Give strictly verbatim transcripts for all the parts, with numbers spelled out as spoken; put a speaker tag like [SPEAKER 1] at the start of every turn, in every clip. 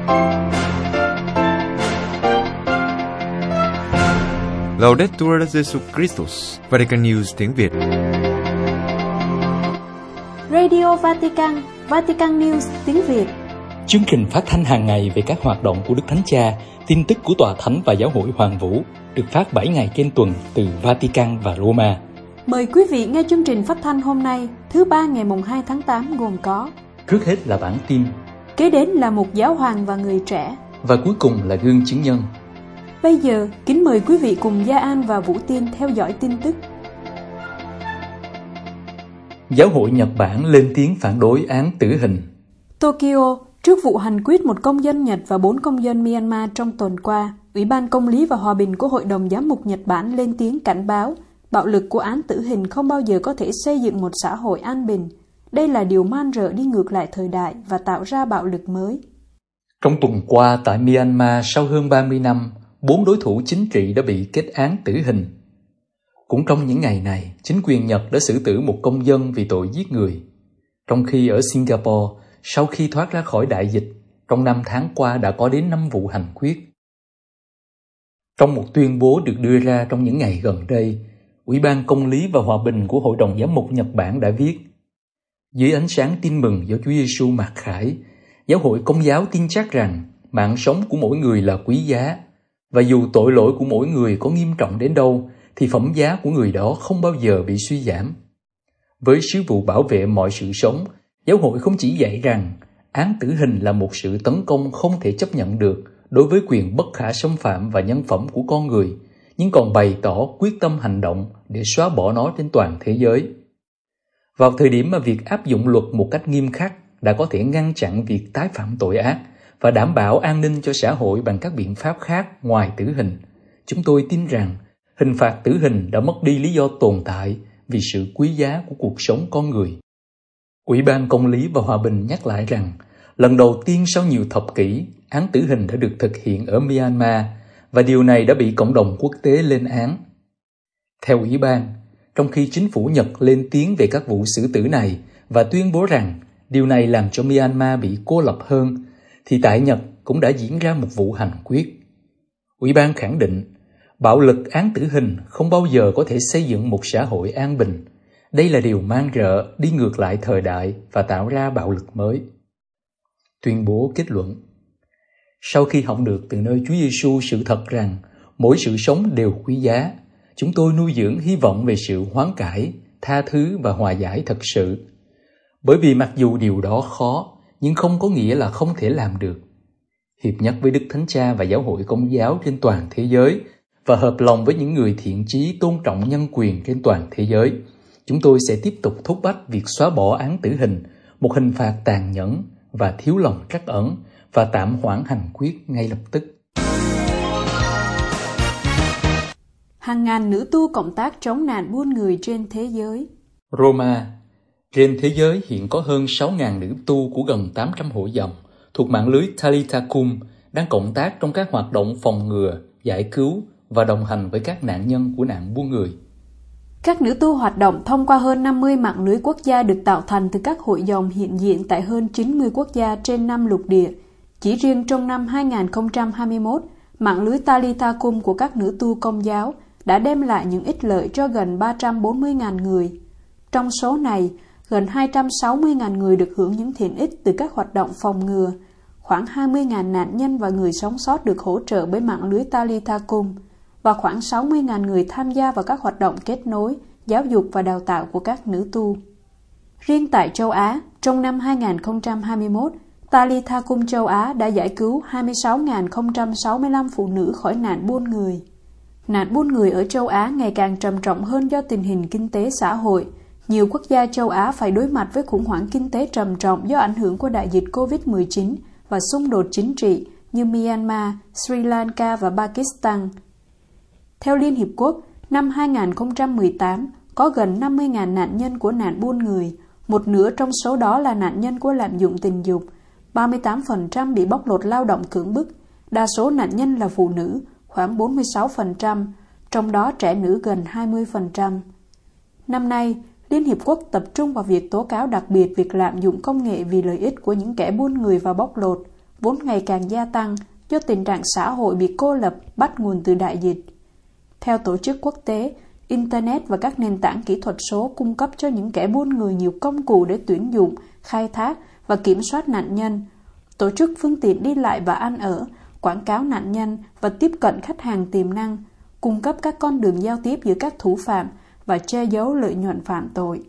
[SPEAKER 1] Laudetur Jesus Christus, Vatican News tiếng Việt.
[SPEAKER 2] Radio Vatican, Vatican News tiếng Việt.
[SPEAKER 3] Chương trình phát thanh hàng ngày về các hoạt động của Đức Thánh Cha, tin tức của Tòa Thánh và Giáo hội Hoàng Vũ, được phát bảy ngày trên tuần từ Vatican và Roma.
[SPEAKER 2] Mời quý vị nghe chương trình phát thanh hôm nay, thứ ba ngày mùng hai tháng tám gồm có:
[SPEAKER 3] trước hết là bản tin,
[SPEAKER 2] kế đến là một giáo hoàng và người trẻ,
[SPEAKER 3] và cuối cùng là gương chứng nhân.
[SPEAKER 2] Bây giờ, kính mời quý vị cùng Gia An và Vũ Tiên theo dõi tin tức.
[SPEAKER 3] Giáo hội Nhật Bản lên tiếng phản đối án tử hình.
[SPEAKER 2] Tokyo, trước vụ hành quyết một công dân Nhật và bốn công dân Myanmar trong tuần qua, Ủy ban Công lý và Hòa bình của Hội đồng Giám mục Nhật Bản lên tiếng cảnh báo bạo lực của án tử hình không bao giờ có thể xây dựng một xã hội an bình. Đây là điều man rợ đi ngược lại thời đại và tạo ra bạo lực mới.
[SPEAKER 3] Trong tuần qua tại Myanmar, sau hơn ba mươi năm, bốn đối thủ chính trị đã bị kết án tử hình. Cũng trong những ngày này, chính quyền Nhật đã xử tử một công dân vì tội giết người. Trong khi ở Singapore, sau khi thoát ra khỏi đại dịch, trong năm tháng qua đã có đến năm vụ hành quyết. Trong một tuyên bố được đưa ra trong những ngày gần đây, Ủy ban Công lý và Hòa bình của Hội đồng Giám mục Nhật Bản đã viết: dưới ánh sáng tin mừng do Chúa Giêsu mặc khải, Giáo hội Công giáo tin chắc rằng mạng sống của mỗi người là quý giá, và dù tội lỗi của mỗi người có nghiêm trọng đến đâu, thì phẩm giá của người đó không bao giờ bị suy giảm. Với sứ vụ bảo vệ mọi sự sống, Giáo hội không chỉ dạy rằng án tử hình là một sự tấn công không thể chấp nhận được đối với quyền bất khả xâm phạm và nhân phẩm của con người, nhưng còn bày tỏ quyết tâm hành động để xóa bỏ nó trên toàn thế giới. Vào thời điểm mà việc áp dụng luật một cách nghiêm khắc đã có thể ngăn chặn việc tái phạm tội ác và đảm bảo an ninh cho xã hội bằng các biện pháp khác ngoài tử hình, chúng tôi tin rằng hình phạt tử hình đã mất đi lý do tồn tại vì sự quý giá của cuộc sống con người. Ủy ban Công lý và Hòa bình nhắc lại rằng lần đầu tiên sau nhiều thập kỷ, án tử hình đã được thực hiện ở Myanmar, và điều này đã bị cộng đồng quốc tế lên án. Theo Ủy ban, trong khi chính phủ Nhật lên tiếng về các vụ xử tử này và tuyên bố rằng điều này làm cho Myanmar bị cô lập hơn, thì tại Nhật cũng đã diễn ra một vụ hành quyết. Ủy ban khẳng định bạo lực án tử hình không bao giờ có thể xây dựng một xã hội an bình. Đây là điều man rợ, đi ngược lại thời đại và tạo ra bạo lực mới. Tuyên bố kết luận: sau khi học được từ nơi Chúa Giêsu sự thật rằng mỗi sự sống đều quý giá, chúng tôi nuôi dưỡng hy vọng về sự hoán cải, tha thứ và hòa giải thật sự. Bởi vì mặc dù điều đó khó, nhưng không có nghĩa là không thể làm được. Hiệp nhất với Đức Thánh Cha và Giáo hội Công giáo trên toàn thế giới, và hợp lòng với những người thiện chí tôn trọng nhân quyền trên toàn thế giới, chúng tôi sẽ tiếp tục thúc bách việc xóa bỏ án tử hình, một hình phạt tàn nhẫn và thiếu lòng trắc ẩn, và tạm hoãn hành quyết ngay lập tức.
[SPEAKER 2] Hàng ngàn nữ tu cộng tác chống nạn buôn người trên thế giới.
[SPEAKER 3] Roma. Trên thế giới hiện có hơn sáu nghìn nữ tu của gần tám trăm hội dòng thuộc mạng lưới Talitha Cum đang cộng tác trong các hoạt động phòng ngừa, giải cứu và đồng hành với các nạn nhân của nạn buôn người.
[SPEAKER 2] Các nữ tu hoạt động thông qua hơn năm mươi mạng lưới quốc gia được tạo thành từ các hội dòng hiện diện tại hơn chín mươi quốc gia trên năm lục địa. Chỉ riêng trong năm hai không hai mốt, mạng lưới Talitha Cum của các nữ tu Công giáo đã đem lại những ích lợi cho gần ba trăm bốn mươi nghìn người. Trong số này, gần hai trăm sáu mươi nghìn người được hưởng những thiện ích từ các hoạt động phòng ngừa. Khoảng hai mươi nghìn nạn nhân và người sống sót được hỗ trợ bởi mạng lưới Talitha Cum, và khoảng sáu mươi nghìn người tham gia vào các hoạt động kết nối, giáo dục và đào tạo của các nữ tu. Riêng tại châu Á, trong năm hai không hai mốt, Talitha Cum châu Á đã giải cứu hai mươi sáu nghìn không trăm sáu mươi lăm phụ nữ khỏi nạn buôn người. Nạn buôn người ở châu Á ngày càng trầm trọng hơn do tình hình kinh tế xã hội. Nhiều quốc gia châu Á phải đối mặt với khủng hoảng kinh tế trầm trọng do ảnh hưởng của đại dịch covid mười chín và xung đột chính trị như Myanmar, Sri Lanka và Pakistan. Theo Liên Hiệp Quốc, năm hai không một tám, có gần năm mươi nghìn nạn nhân của nạn buôn người, một nửa trong số đó là nạn nhân của lạm dụng tình dục, ba mươi tám phần trăm bị bóc lột lao động cưỡng bức, đa số nạn nhân là phụ nữ, khoảng bốn mươi sáu phần trăm, trong đó trẻ nữ gần hai mươi phần trăm. Năm nay, Liên Hiệp Quốc tập trung vào việc tố cáo đặc biệt việc lạm dụng công nghệ vì lợi ích của những kẻ buôn người và bóc lột, vốn ngày càng gia tăng do tình trạng xã hội bị cô lập bắt nguồn từ đại dịch. Theo tổ chức quốc tế, Internet và các nền tảng kỹ thuật số cung cấp cho những kẻ buôn người nhiều công cụ để tuyển dụng, khai thác và kiểm soát nạn nhân, tổ chức phương tiện đi lại và ăn ở, quảng cáo nạn nhân và tiếp cận khách hàng tiềm năng, cung cấp các con đường giao tiếp giữa các thủ phạm và che giấu lợi nhuận phạm tội.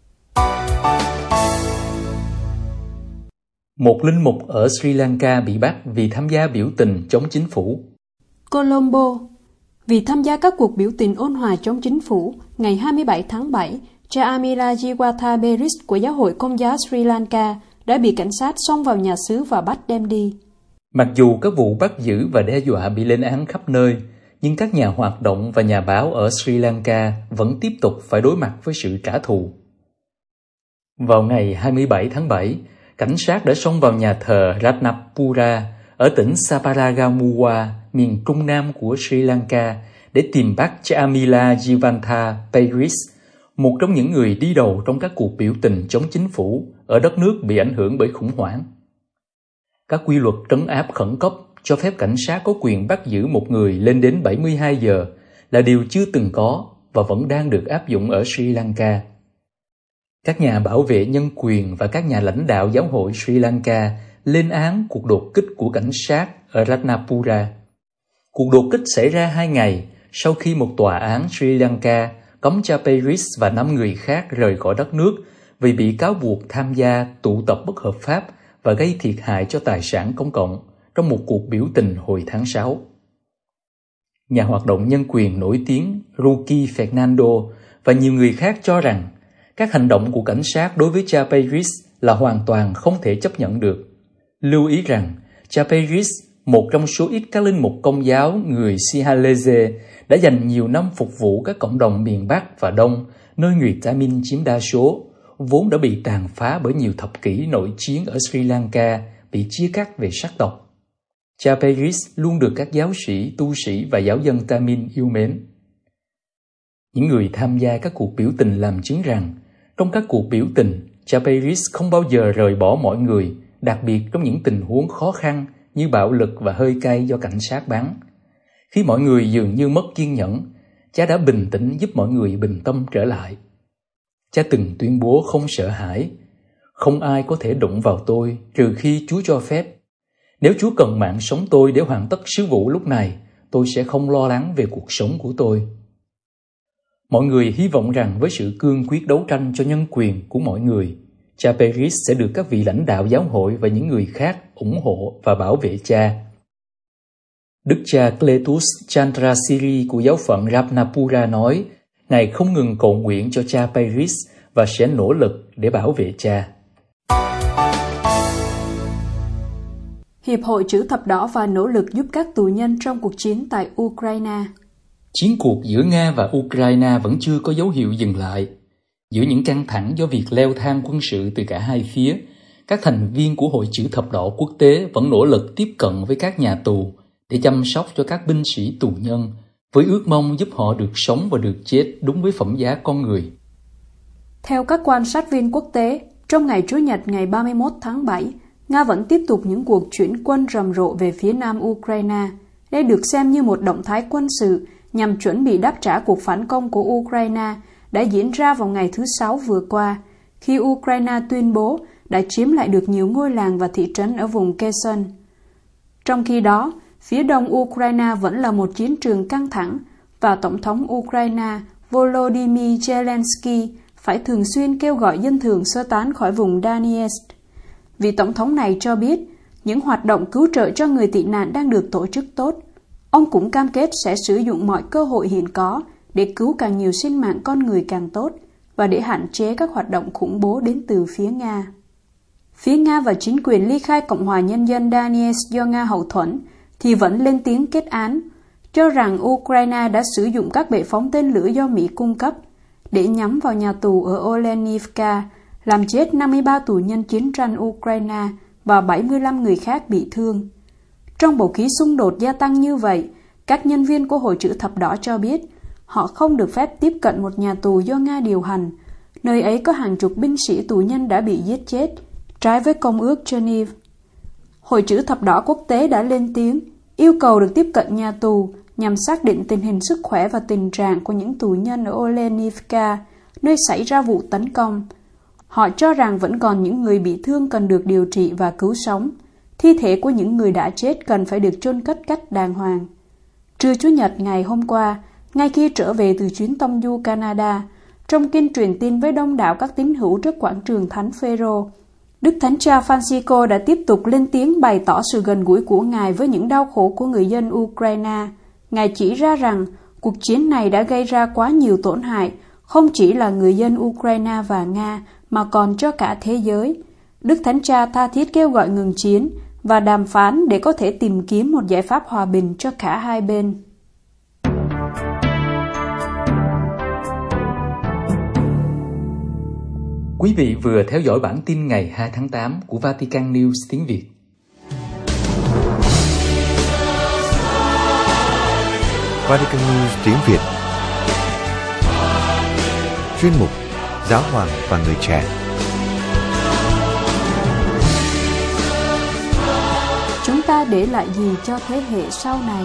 [SPEAKER 3] Một linh mục ở Sri Lanka bị bắt vì tham gia biểu tình chống chính phủ.
[SPEAKER 2] Colombo. Vì tham gia các cuộc biểu tình ôn hòa chống chính phủ, ngày hai mươi bảy tháng bảy, cha Amila Jiwata Beris của Giáo hội Công giáo Sri Lanka đã bị cảnh sát xông vào nhà xứ và bắt đem đi.
[SPEAKER 3] Mặc dù các vụ bắt giữ và đe dọa bị lên án khắp nơi, nhưng các nhà hoạt động và nhà báo ở Sri Lanka vẫn tiếp tục phải đối mặt với sự trả thù. Vào ngày hai mươi bảy tháng bảy, cảnh sát đã xông vào nhà thờ Ratnapura ở tỉnh Saparagamuwa, miền trung nam của Sri Lanka, để tìm bắt cha Amila Jiwanta Beris, một trong những người đi đầu trong các cuộc biểu tình chống chính phủ ở đất nước bị ảnh hưởng bởi khủng hoảng. Các quy luật trấn áp khẩn cấp cho phép cảnh sát có quyền bắt giữ một người lên đến bảy mươi hai giờ là điều chưa từng có và vẫn đang được áp dụng ở Sri Lanka. Các nhà bảo vệ nhân quyền và các nhà lãnh đạo giáo hội Sri Lanka lên án cuộc đột kích của cảnh sát ở Ratnapura. Cuộc đột kích xảy ra hai ngày sau khi một tòa án Sri Lanka cấm cha Beris và năm người khác rời khỏi đất nước vì bị cáo buộc tham gia tụ tập bất hợp pháp và gây thiệt hại cho tài sản công cộng trong một cuộc biểu tình hồi tháng sáu. Nhà hoạt động nhân quyền nổi tiếng Ruki Fernando và nhiều người khác cho rằng các hành động của cảnh sát đối với cha Beris là hoàn toàn không thể chấp nhận được. Lưu ý rằng, cha Beris, một trong số ít các linh mục công giáo người Sinhalese, đã dành nhiều năm phục vụ các cộng đồng miền Bắc và Đông, nơi người Tamil chiếm đa số, vốn đã bị tàn phá bởi nhiều thập kỷ nội chiến ở Sri Lanka, bị chia cắt về sắc tộc. Cha Beris luôn được các giáo sĩ, tu sĩ và giáo dân Tamil yêu mến. Những người tham gia các cuộc biểu tình làm chứng rằng, trong các cuộc biểu tình, cha Beris không bao giờ rời bỏ mọi người, đặc biệt trong những tình huống khó khăn như bạo lực và hơi cay do cảnh sát bắn. Khi mọi người dường như mất kiên nhẫn, cha đã bình tĩnh giúp mọi người bình tâm trở lại. Cha từng tuyên bố không sợ hãi: "Không ai có thể đụng vào tôi trừ khi Chúa cho phép. Nếu Chúa cần mạng sống tôi để hoàn tất sứ vụ lúc này, tôi sẽ không lo lắng về cuộc sống của tôi." Mọi người hy vọng rằng với sự cương quyết đấu tranh cho nhân quyền của mọi người, cha Beris sẽ được các vị lãnh đạo giáo hội và những người khác ủng hộ và bảo vệ cha. Đức cha Cletus Chandrasiri của giáo phận Ratnapura nói, Ngài không ngừng cầu nguyện cho cha Beris và sẽ nỗ lực để bảo vệ cha.
[SPEAKER 2] Hiệp hội Chữ Thập Đỏ và nỗ lực giúp các tù nhân trong cuộc chiến tại Ukraine.
[SPEAKER 3] Chiến cuộc giữa Nga và Ukraine vẫn chưa có dấu hiệu dừng lại. Giữa những căng thẳng do việc leo thang quân sự từ cả hai phía, các thành viên của Hội Chữ Thập Đỏ quốc tế vẫn nỗ lực tiếp cận với các nhà tù để chăm sóc cho các binh sĩ tù nhân, với ước mong giúp họ được sống và được chết đúng với phẩm giá con người.
[SPEAKER 2] Theo các quan sát viên quốc tế, trong ngày Chủ nhật ngày ba mươi mốt tháng bảy, Nga vẫn tiếp tục những cuộc chuyển quân rầm rộ về phía nam Ukraine. Đây được xem như một động thái quân sự nhằm chuẩn bị đáp trả cuộc phản công của Ukraine đã diễn ra vào ngày thứ Sáu vừa qua, khi Ukraine tuyên bố đã chiếm lại được nhiều ngôi làng và thị trấn ở vùng Kherson. Trong khi đó, phía đông Ukraine vẫn là một chiến trường căng thẳng và Tổng thống Ukraine Volodymyr Zelensky phải thường xuyên kêu gọi dân thường sơ tán khỏi vùng Donetsk. Vị Tổng thống này cho biết những hoạt động cứu trợ cho người tị nạn đang được tổ chức tốt. Ông cũng cam kết sẽ sử dụng mọi cơ hội hiện có để cứu càng nhiều sinh mạng con người càng tốt và để hạn chế các hoạt động khủng bố đến từ phía Nga. Phía Nga và chính quyền ly khai Cộng hòa Nhân dân Donetsk do Nga hậu thuẫn thì vẫn lên tiếng kết án, cho rằng Ukraine đã sử dụng các bệ phóng tên lửa do Mỹ cung cấp để nhắm vào nhà tù ở Olenivka, làm chết năm mươi ba tù nhân chiến tranh Ukraine và bảy mươi lăm người khác bị thương. Trong bầu khí xung đột gia tăng như vậy, các nhân viên của Hội Chữ Thập Đỏ cho biết họ không được phép tiếp cận một nhà tù do Nga điều hành. Nơi ấy có hàng chục binh sĩ tù nhân đã bị giết chết, trái với Công ước Geneva. Hội chữ thập đỏ quốc tế đã lên tiếng, yêu cầu được tiếp cận nhà tù nhằm xác định tình hình sức khỏe và tình trạng của những tù nhân ở Olenivka, nơi xảy ra vụ tấn công. Họ cho rằng vẫn còn những người bị thương cần được điều trị và cứu sống. Thi thể của những người đã chết cần phải được chôn cất cách đàng hoàng. Trưa Chủ nhật ngày hôm qua, ngay khi trở về từ chuyến tông du Canada, trong kinh truyền tin với đông đảo các tín hữu trước quảng trường Thánh Phêrô, Đức Thánh Cha Francisco đã tiếp tục lên tiếng bày tỏ sự gần gũi của Ngài với những đau khổ của người dân Ukraine. Ngài chỉ ra rằng cuộc chiến này đã gây ra quá nhiều tổn hại, không chỉ là người dân Ukraine và Nga, mà còn cho cả thế giới. Đức Thánh Cha tha thiết kêu gọi ngừng chiến và đàm phán để có thể tìm kiếm một giải pháp hòa bình cho cả hai bên.
[SPEAKER 3] Quý vị vừa theo dõi bản tin ngày hai tháng tám của Vatican News tiếng Việt.
[SPEAKER 1] Vatican News tiếng Việt. Chuyên mục Giáo hoàng và người trẻ.
[SPEAKER 2] Chúng ta để lại gì cho thế hệ sau này?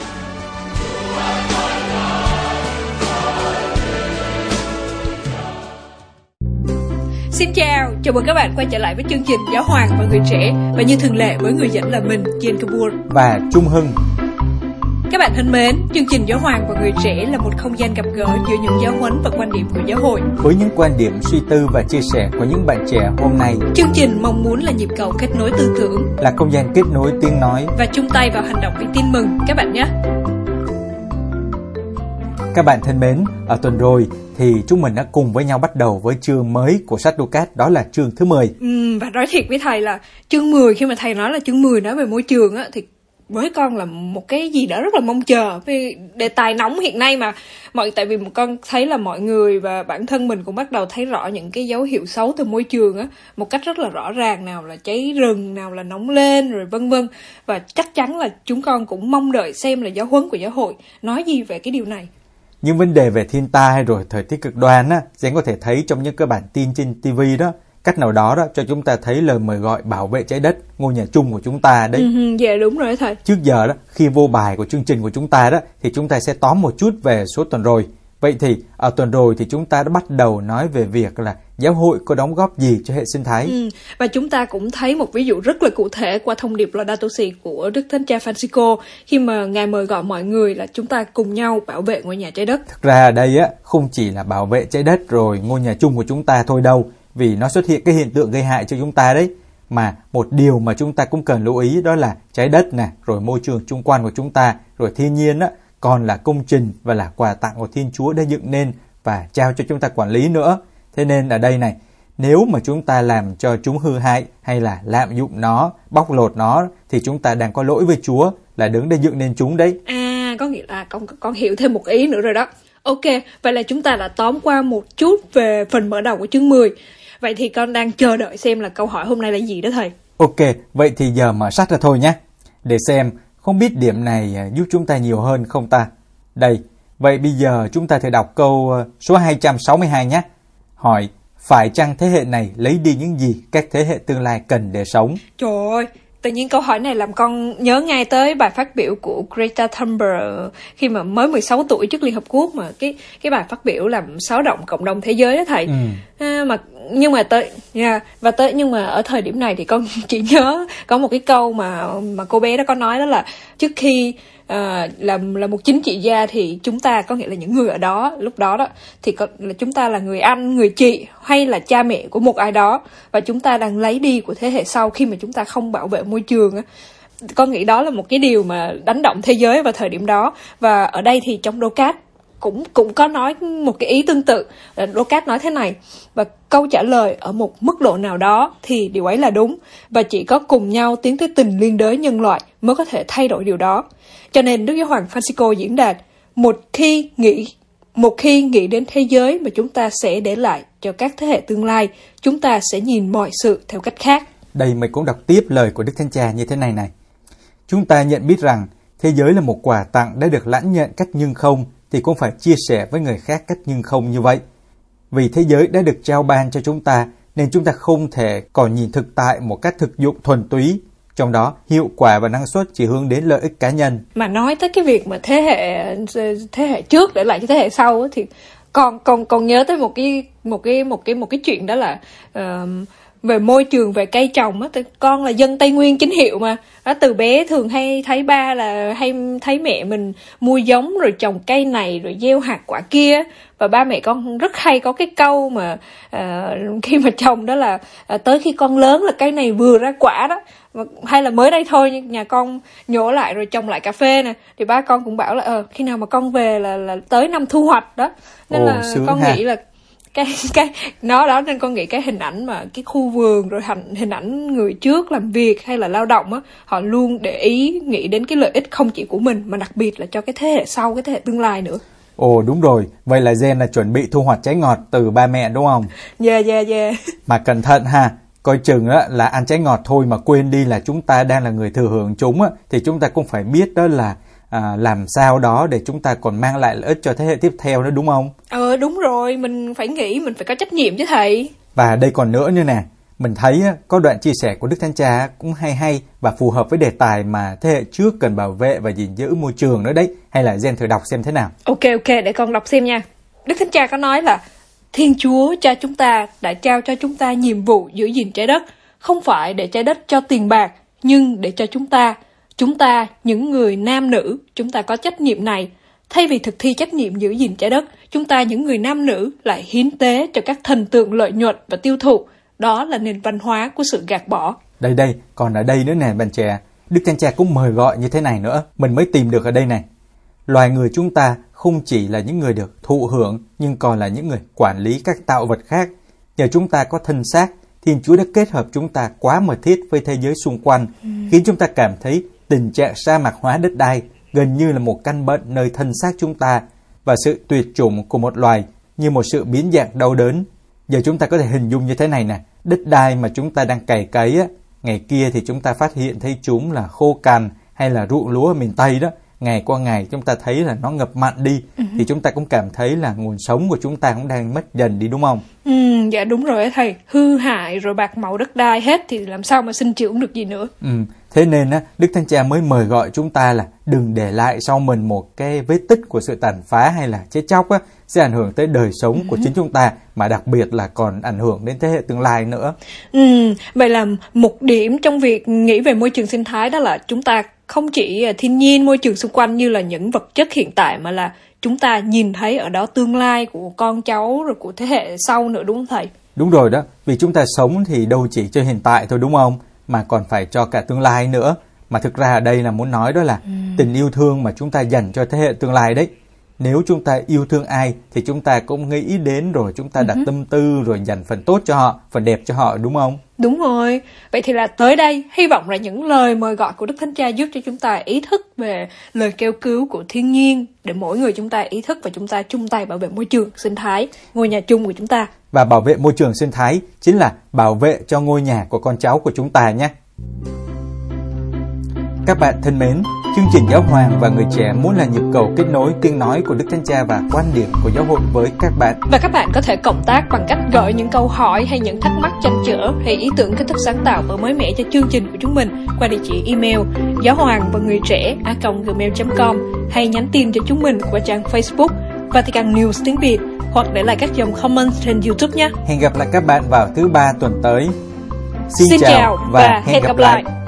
[SPEAKER 4] Xin chào, chào mừng các bạn quay trở lại với chương trình Giáo hoàng và người trẻ. Và như thường lệ với người dẫn là mình, Kiên Kabur
[SPEAKER 5] và Trung Hưng.
[SPEAKER 4] Các bạn thân mến, chương trình Giáo hoàng và người trẻ là một không gian gặp gỡ giữa những giáo huấn và quan điểm của giáo hội,
[SPEAKER 5] với những quan điểm, suy tư và chia sẻ của những bạn trẻ hôm nay.
[SPEAKER 4] Chương trình mong muốn là nhịp cầu kết nối tư tưởng,
[SPEAKER 5] là không gian kết nối tiếng nói
[SPEAKER 4] và chung tay vào hành động vì tin mừng các bạn nhé.
[SPEAKER 5] Các bạn thân mến, ở tuần rồi thì chúng mình đã cùng với nhau bắt đầu với chương mới của sách Lucat, đó là chương thứ mười.
[SPEAKER 4] Ừ, và nói thiệt với thầy là chương mười, khi mà thầy nói là chương mười nói về môi trường á, thì với con là một cái gì đó rất là mong chờ, vì đề tài nóng hiện nay mà mọi tại vì con thấy là mọi người và bản thân mình cũng bắt đầu thấy rõ những cái dấu hiệu xấu từ môi trường á một cách rất là rõ ràng, nào là cháy rừng, nào là nóng lên, rồi vân vân. Và chắc chắn là chúng con cũng mong đợi xem là giáo huấn của giáo hội nói gì về cái điều này.
[SPEAKER 5] Những vấn đề về thiên tai rồi thời tiết cực đoan á, sẽ có thể thấy trong những cái bản tin trên ti vi đó, cách nào đó đó cho chúng ta thấy lời mời gọi bảo vệ trái đất, ngôi nhà chung của chúng ta đấy.
[SPEAKER 4] Ừ, dạ đúng rồi thầy.
[SPEAKER 5] Trước giờ đó, khi vô bài của chương trình của chúng ta đó, thì chúng ta sẽ tóm một chút về số tuần rồi. Vậy thì ở tuần rồi thì chúng ta đã bắt đầu nói về việc là giáo hội có đóng góp gì cho hệ sinh thái.
[SPEAKER 4] Ừ, và chúng ta cũng thấy một ví dụ rất là cụ thể qua thông điệp Laudato Si của Đức Thánh Cha Francisco, khi mà Ngài mời gọi mọi người là chúng ta cùng nhau bảo vệ ngôi nhà trái đất.
[SPEAKER 5] Thực ra ở đây á, không chỉ là bảo vệ trái đất rồi ngôi nhà chung của chúng ta thôi đâu, vì nó xuất hiện cái hiện tượng gây hại cho chúng ta đấy. Mà một điều mà chúng ta cũng cần lưu ý đó là trái đất nè, rồi môi trường chung quanh của chúng ta, rồi thiên nhiên á, còn là công trình và là quà tặng của Thiên Chúa đã dựng nên và trao cho chúng ta quản lý nữa. Thế nên ở đây này, nếu mà chúng ta làm cho chúng hư hại hay là lạm dụng nó, bóc lột nó, thì chúng ta đang có lỗi với Chúa là đứng để dựng nên chúng đấy.
[SPEAKER 4] À, có nghĩa là con, con hiểu thêm một ý nữa rồi đó. Ok, vậy là chúng ta đã tóm qua một chút về phần mở đầu của chương mười. Vậy thì con đang chờ đợi xem là câu hỏi hôm nay là gì đó thầy.
[SPEAKER 5] Ok, vậy thì giờ mở sách ra thôi nhé. Để xem, không biết điểm này giúp chúng ta nhiều hơn không ta? Đây, vậy bây giờ chúng ta thử đọc câu số hai trăm sáu mươi hai nhé. Hỏi, phải chăng thế hệ này lấy đi những gì các thế hệ tương lai cần để sống?
[SPEAKER 4] Trời ơi, tự nhiên câu hỏi này làm con nhớ ngay tới bài phát biểu của Greta Thunberg khi mà mới mười sáu tuổi trước Liên Hợp Quốc, mà cái cái bài phát biểu làm xáo động cộng đồng thế giới đó thầy. Ừ. À, mà nhưng mà tới yeah, và tới nhưng mà ở thời điểm này thì con chỉ nhớ có một cái câu mà mà cô bé đó có nói, đó là trước khi uh, là là một chính trị gia thì chúng ta, có nghĩa là những người ở đó lúc đó đó thì có, là chúng ta là người anh, người chị hay là cha mẹ của một ai đó, và chúng ta đang lấy đi của thế hệ sau khi mà chúng ta không bảo vệ môi trường á. Con nghĩ đó là một cái điều mà đánh động thế giới vào thời điểm đó. Và ở đây thì trong Lucat cũng cũng có nói một cái ý tương tự. Lucat nói thế này: và câu trả lời ở một mức độ nào đó thì điều ấy là đúng, và chỉ có cùng nhau tiến tới tình liên đới nhân loại mới có thể thay đổi điều đó. Cho nên Đức Giáo hoàng Francisco diễn đạt: một khi nghĩ một khi nghĩ đến thế giới mà chúng ta sẽ để lại cho các thế hệ tương lai, chúng ta sẽ nhìn mọi sự theo cách khác.
[SPEAKER 5] Đây mình cũng đọc tiếp lời của Đức Thánh Cha như thế này này: chúng ta nhận biết rằng thế giới là một quà tặng đã được lãnh nhận cách nhưng không, thì cũng phải chia sẻ với người khác cách nhưng không như vậy. Vì thế giới đã được trao ban cho chúng ta, nên chúng ta không thể còn nhìn thực tại một cách thực dụng thuần túy. trong đó hiệu quả và năng suất chỉ hướng đến lợi ích cá nhân.
[SPEAKER 4] Mà nói tới cái việc mà thế hệ thế hệ trước để lại cho thế hệ sau ấy, thì con con con nhớ tới một cái một cái một cái một cái chuyện đó là uh, về môi trường, về cây trồng á. Con là dân Tây Nguyên chính hiệu mà, đó, từ bé thường hay thấy ba là hay thấy mẹ mình mua giống rồi trồng cây này rồi gieo hạt quả kia, và ba mẹ con rất hay có cái câu mà uh, khi mà trồng đó là uh, tới khi con lớn là cây này vừa ra quả đó. Hay là mới đây thôi nhà con nhổ lại rồi trồng lại cà phê nè, thì ba con cũng bảo là ờ khi nào mà con về là là tới năm thu hoạch đó. Nên Ồ, là con ha. nghĩ là cái cái nó đó, nên con nghĩ cái hình ảnh mà cái khu vườn rồi hình hình ảnh người trước làm việc hay là lao động á, họ luôn để ý nghĩ đến cái lợi ích không chỉ của mình mà đặc biệt là cho cái thế hệ sau, cái thế hệ tương lai nữa.
[SPEAKER 5] Ồ đúng rồi, vậy là Gen là chuẩn bị thu hoạch trái ngọt từ ba mẹ đúng không?
[SPEAKER 4] Yeah yeah yeah.
[SPEAKER 5] Mà cẩn thận ha, coi chừng đó là ăn trái ngọt thôi mà quên đi là chúng ta đang là người thừa hưởng chúng á, thì chúng ta cũng phải biết đó là à, làm sao đó để chúng ta còn mang lại lợi ích cho thế hệ tiếp theo nữa đúng không?
[SPEAKER 4] Ờ đúng rồi, mình phải nghĩ, mình phải có trách nhiệm chứ thầy.
[SPEAKER 5] Và đây còn nữa như nè, mình thấy á, có đoạn chia sẻ của Đức Thánh Cha cũng hay hay và phù hợp với đề tài mà thế hệ trước cần bảo vệ và gìn giữ môi trường nữa đấy. Hay là Gen thử đọc xem thế nào.
[SPEAKER 4] Ok ok, để con đọc xem nha. Đức Thánh Cha có nói là Thiên Chúa Cha chúng ta đã trao cho chúng ta nhiệm vụ giữ gìn trái đất, không phải để trái đất cho tiền bạc, nhưng để cho chúng ta. Chúng ta, những người nam nữ, chúng ta có trách nhiệm này. Thay vì thực thi trách nhiệm giữ gìn trái đất, chúng ta, những người nam nữ, lại hiến tế cho các thần tượng lợi nhuận và tiêu thụ. Đó là nền văn hóa của sự gạt bỏ.
[SPEAKER 5] Đây đây, còn ở đây nữa nè bạn trẻ, Đức Thánh Cha cũng mời gọi như thế này nữa. Mình mới tìm được ở đây này. Loài người chúng ta không chỉ là những người được thụ hưởng, nhưng còn là những người quản lý các tạo vật khác. Nhờ chúng ta có thân xác, Thiên Chúa đã kết hợp chúng ta quá mật thiết với thế giới xung quanh, ừ. khiến chúng ta cảm thấy tình trạng sa mạc hóa đất đai gần như là một căn bệnh nơi thân xác chúng ta, và sự tuyệt chủng của một loài như một sự biến dạng đau đớn. Giờ chúng ta có thể hình dung như thế này nè, đất đai mà chúng ta đang cày cấy á, ngày kia thì chúng ta phát hiện thấy chúng là khô cằn, hay là ruộng lúa ở miền Tây đó, ngày qua ngày chúng ta thấy là nó ngập mặn đi, ừ. thì chúng ta cũng cảm thấy là nguồn sống của chúng ta cũng đang mất dần đi đúng không?
[SPEAKER 4] Ừ, dạ đúng rồi thầy, hư hại rồi bạc màu đất đai hết thì làm sao mà sinh trưởng được gì nữa.
[SPEAKER 5] Ừ, thế nên á, Đức Thánh Cha mới mời gọi chúng ta là đừng để lại sau mình một cái vết tích của sự tàn phá hay là chết chóc á, sẽ ảnh hưởng tới đời sống ừ. của chính chúng ta, mà đặc biệt là còn ảnh hưởng đến thế hệ tương lai nữa.
[SPEAKER 4] Ừ, vậy là một điểm trong việc nghĩ về môi trường sinh thái đó là chúng ta không chỉ thiên nhiên, môi trường xung quanh như là những vật chất hiện tại, mà là chúng ta nhìn thấy ở đó tương lai của con cháu rồi của thế hệ sau nữa đúng không thầy?
[SPEAKER 5] Đúng rồi đó, vì chúng ta sống thì đâu chỉ cho hiện tại thôi đúng không? Mà còn phải cho cả tương lai nữa. Mà thực ra ở đây là muốn nói đó là ừ. tình yêu thương mà chúng ta dành cho thế hệ tương lai đấy. Nếu chúng ta yêu thương ai thì chúng ta cũng nghĩ đến rồi chúng ta đặt uh-huh. tâm tư rồi dành phần tốt cho họ, phần đẹp cho họ đúng không?
[SPEAKER 4] Đúng rồi. Vậy thì là tới đây, hy vọng là những lời mời gọi của Đức Thánh Cha giúp cho chúng ta ý thức về lời kêu cứu của thiên nhiên, để mỗi người chúng ta ý thức và chúng ta chung tay bảo vệ môi trường sinh thái, ngôi nhà chung của chúng ta.
[SPEAKER 5] Và bảo vệ môi trường sinh thái chính là bảo vệ cho ngôi nhà của con cháu của chúng ta nhé. Các bạn thân mến, chương trình Giáo Hoàng và Người Trẻ muốn là nhịp cầu kết nối tiếng nói của Đức Thánh Cha và quan điểm của giáo hội với các bạn.
[SPEAKER 4] Và các bạn có thể cộng tác bằng cách gửi những câu hỏi hay những thắc mắc trăn trở hay ý tưởng kết thúc sáng tạo và mới mẻ cho chương trình của chúng mình qua địa chỉ email giáo hoàng và người trẻ a còng gmail chấm com, hay nhắn tin cho chúng mình qua trang Facebook Vatican News tiếng Việt, hoặc để lại các dòng comment trên YouTube nhé.
[SPEAKER 5] Hẹn gặp lại các bạn vào thứ ba tuần tới. Xin,
[SPEAKER 4] Xin
[SPEAKER 5] chào,
[SPEAKER 4] chào và, và hẹn, hẹn gặp lại. lại.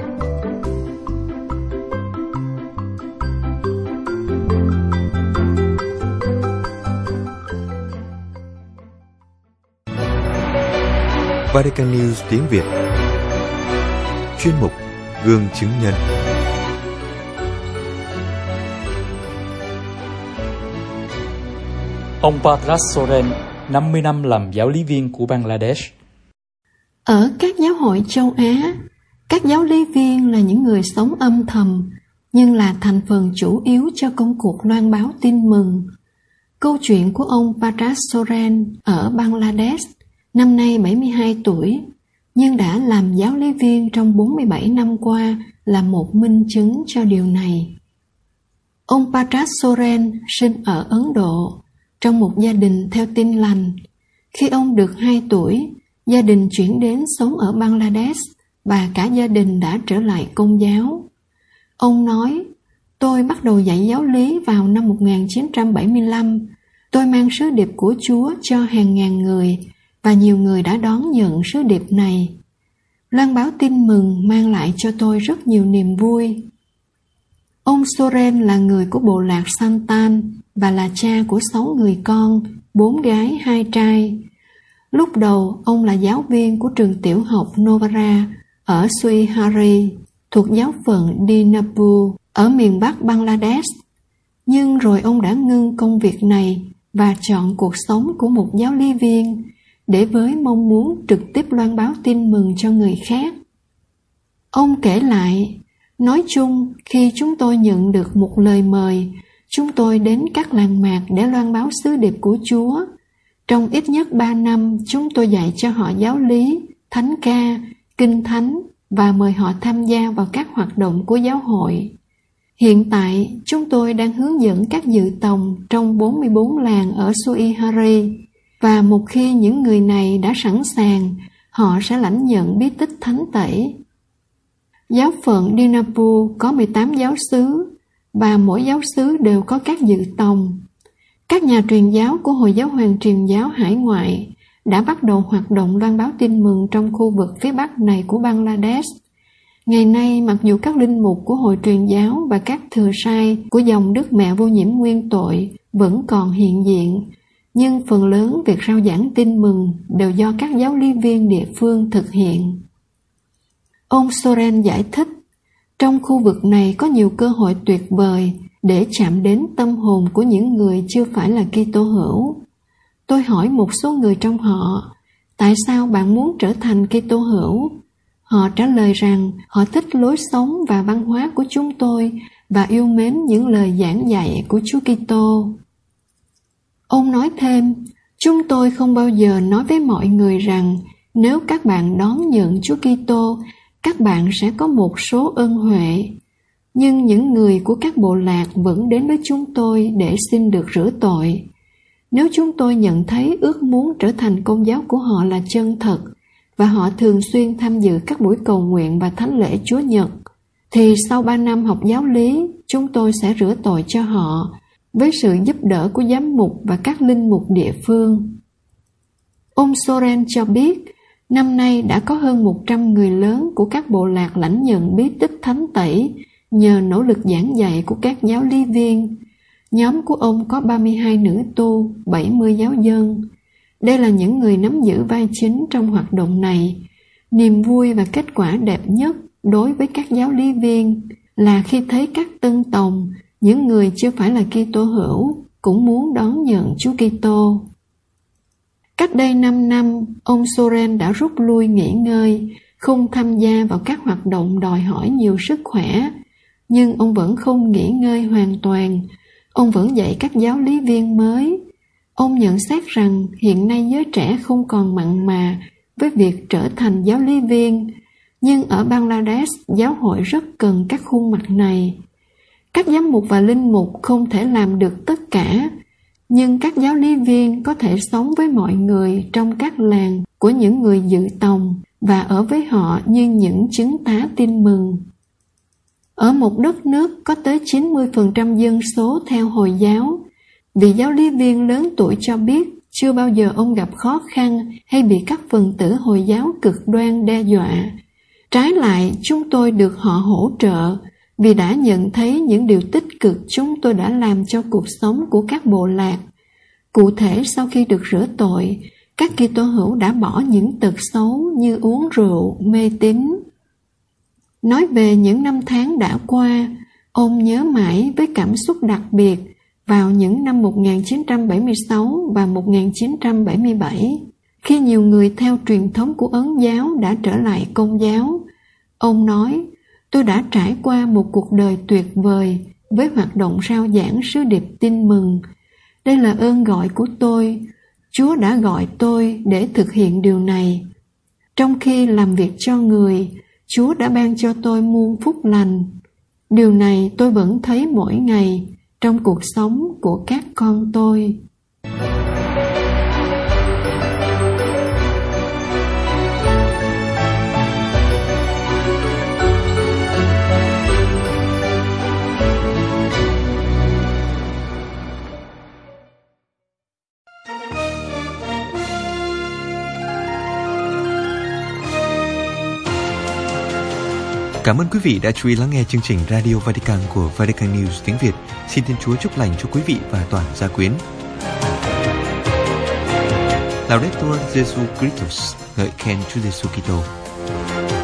[SPEAKER 1] Vatican News tiếng Việt. Chuyên mục Gương chứng nhân.
[SPEAKER 3] Ông Patras Soren, năm mươi năm làm giáo lý viên của Bangladesh.
[SPEAKER 2] Ở các giáo hội châu Á, các giáo lý viên là những người sống âm thầm, nhưng là thành phần chủ yếu cho công cuộc loan báo tin mừng. Câu chuyện của ông Patras Soren ở Bangladesh, năm nay bảy mươi hai tuổi, nhưng đã làm giáo lý viên trong bốn mươi bảy năm qua, là một minh chứng cho điều này. Ông Patras Soren sinh ở Ấn Độ, trong một gia đình theo Tin lành. Khi ông được hai tuổi, gia đình chuyển đến sống ở Bangladesh
[SPEAKER 6] và cả gia đình đã trở lại Công giáo. Ông nói, tôi bắt đầu dạy giáo lý vào năm một nghìn chín trăm bảy mươi lăm. Tôi mang sứ điệp của Chúa cho hàng ngàn người, và nhiều người đã đón nhận sứ điệp này. Loan báo tin mừng mang lại cho tôi rất nhiều niềm vui. Ông Soren là người của bộ lạc Santan và là cha của sáu người con, bốn gái, hai trai. Lúc đầu, ông là giáo viên của trường tiểu học Novara ở Suihari, thuộc giáo phận Dinapur ở miền Bắc Bangladesh. Nhưng rồi ông đã ngưng công việc này và chọn cuộc sống của một giáo lý viên để với mong muốn trực tiếp loan báo tin mừng cho người khác. Ông kể lại, nói chung khi chúng tôi nhận được một lời mời, chúng tôi đến các làng mạc để loan báo sứ điệp của Chúa. Trong ít nhất ba năm, chúng tôi dạy cho họ giáo lý, thánh ca, kinh thánh và mời họ tham gia vào các hoạt động của giáo hội. Hiện tại, chúng tôi đang hướng dẫn các dự tòng trong bốn mươi bốn làng ở Suihari, và một khi những người này đã sẵn sàng, họ sẽ lãnh nhận bí tích thánh tẩy. Giáo phận Dinapur có mười tám giáo xứ, và mỗi giáo xứ đều có các dự tòng. Các nhà truyền giáo của Hồi giáo Hoàng truyền giáo hải ngoại đã bắt đầu hoạt động loan báo tin mừng trong khu vực phía Bắc này của Bangladesh. Ngày nay, mặc dù các linh mục của Hội truyền giáo và các thừa sai của dòng Đức Mẹ Vô Nhiễm Nguyên Tội vẫn còn hiện diện, nhưng phần lớn việc rao giảng tin mừng đều do các giáo lý viên địa phương thực hiện. Ông Soren giải thích, trong khu vực này có nhiều cơ hội tuyệt vời để chạm đến tâm hồn của những người chưa phải là Kitô hữu. Tôi hỏi một số người trong họ, tại sao bạn muốn trở thành Kitô hữu? Họ trả lời rằng họ thích lối sống và văn hóa của chúng tôi và yêu mến những lời giảng dạy của Chúa Kitô. Ông nói thêm, chúng tôi không bao giờ nói với mọi người rằng nếu các bạn đón nhận Chúa Kitô, các bạn sẽ có một số ân huệ. Nhưng những người của các bộ lạc vẫn đến với chúng tôi để xin được rửa tội. Nếu chúng tôi nhận thấy ước muốn trở thành công giáo của họ là chân thật, và họ thường xuyên tham dự các buổi cầu nguyện và thánh lễ Chúa Nhật, thì sau ba năm học giáo lý, chúng tôi sẽ rửa tội cho họ, với sự giúp đỡ của giám mục và các linh mục địa phương. Ông Soren cho biết, năm nay đã có hơn một trăm người lớn của các bộ lạc lãnh nhận bí tích thánh tẩy nhờ nỗ lực giảng dạy của các giáo lý viên. Nhóm của ông có ba mươi hai nữ tu, bảy mươi giáo dân. Đây là những người nắm giữ vai chính trong hoạt động này. Niềm vui và kết quả đẹp nhất đối với các giáo lý viên là khi thấy các tân tòng, những người chưa phải là Kitô hữu, cũng muốn đón nhận Chúa Kitô. Cách đây năm năm, ông Soren đã rút lui nghỉ ngơi, không tham gia vào các hoạt động đòi hỏi nhiều sức khỏe. Nhưng ông vẫn không nghỉ ngơi hoàn toàn, ông vẫn dạy các giáo lý viên mới. Ông nhận xét rằng hiện nay giới trẻ không còn mặn mà với việc trở thành giáo lý viên, nhưng ở Bangladesh, giáo hội rất cần các khuôn mặt này. Các giám mục và linh mục không thể làm được tất cả, nhưng các giáo lý viên có thể sống với mọi người trong các làng của những người dự tòng và ở với họ như những chứng tá tin mừng. Ở một đất nước có tới chín mươi phần trăm dân số theo Hồi giáo, vị giáo lý viên lớn tuổi cho biết chưa bao giờ ông gặp khó khăn hay bị các phần tử Hồi giáo cực đoan đe dọa. Trái lại, chúng tôi được họ hỗ trợ vì đã nhận thấy những điều tích cực chúng tôi đã làm cho cuộc sống của các bộ lạc. Cụ thể, sau khi được rửa tội, các Kitô hữu đã bỏ những tật xấu như uống rượu, mê tín. Nói về những năm tháng đã qua, ông nhớ mãi với cảm xúc đặc biệt vào những năm một nghìn chín trăm bảy mươi sáu và một nghìn chín trăm bảy mươi bảy, khi nhiều người theo truyền thống của Ấn giáo đã trở lại Công giáo. Ông nói, tôi đã trải qua một cuộc đời tuyệt vời với hoạt động rao giảng sứ điệp tin mừng. Đây là ơn gọi của tôi. Chúa đã gọi tôi để thực hiện điều này. Trong khi làm việc cho người, Chúa đã ban cho tôi muôn phúc lành. Điều này tôi vẫn thấy mỗi ngày trong cuộc sống của các con tôi.
[SPEAKER 1] Cảm ơn quý vị đã chú ý lắng nghe chương trình Radio Vatican của Vatican News tiếng Việt. Xin Thiên Chúa chúc lành cho quý vị và toàn gia quyến. Laudetur Jesu Christus, ngợi khen Chúa Giêsu Kitô.